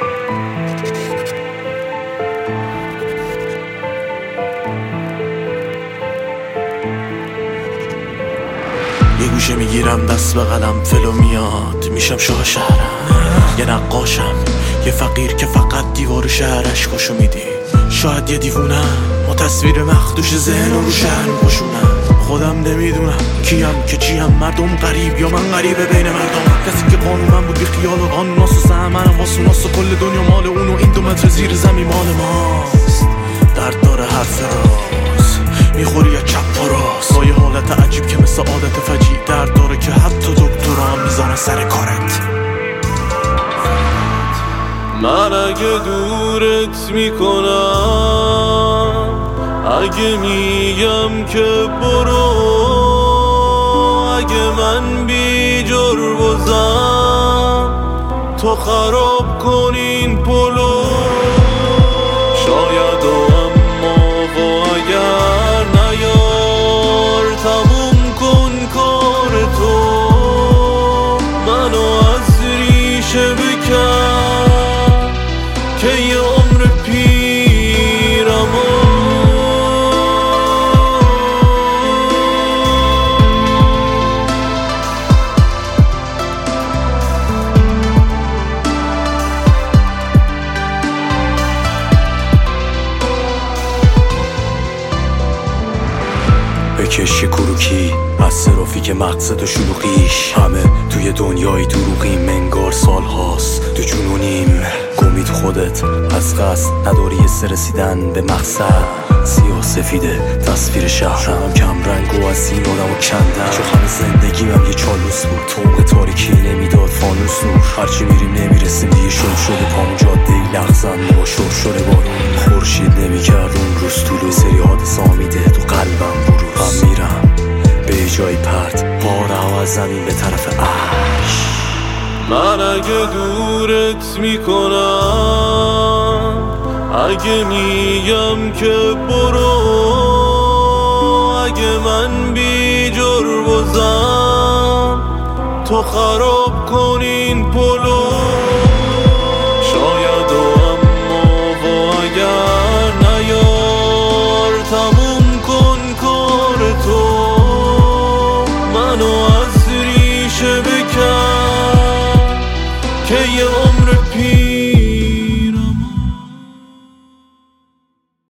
یه گوشه میگیرم دست به قلم فلو میاد، میشم شاه شهرم، یه نقاشم، یه فقیر که فقط دیوار شهرش کشو میدی. شاید یه دیوونم و تصویر مخدوش ذهن رو شهر میپوشونم. خودم نمیدونم کیم که چیم، مردم غریب یا من غریبه بین مردم. کسی که قانونم بود بی خیال و قانوناس و سهمنم واسوناس و کل دنیا مال اون و این 2 متر زیر زمین مال ماست. درد داره حرف راست، میخوری یا چپ و راست، با یه حالت عجیب که مثل عادت فجیع. درد داره که حتی دکترها هم میذارن سر کارت. من اگه دورت میکنم، اگه میگم که برو، اگه من بی جربزم تو خراب کنین پلو. شاید و اما و اگر نیار تموم کن کار تو، منو از ریشه بکن که یه عمر پیرم. بکش یه کروکی از صرافی که مقصد و شلوغیش، همه توی دنیای دروغیم، انگار سال هاست تو جنونیم. گمی تو خودت از قصد نداری یه رسیدن به مقصد. سیاه سفیده تصویر شهرم، کم رنگ و از این آدم و کندم. چون همه زندگیم یه چالوس بود، تو موقع تاریکی نمیداد فانوس نور. هرچی میریم نمیرسیم دیگه، شل شده پامون جاده ای لغزن، ما شل شده بارون. خورشید نمیکرد اون روز طولو، سری حادثه میده تو قلبم بروز. من میرم به جای پرت بارم از زمین به طرف عرش. من اگه دورت میکنم، اگه میگم که برو، اگه من بی جربزم تو خراب کنین پلو.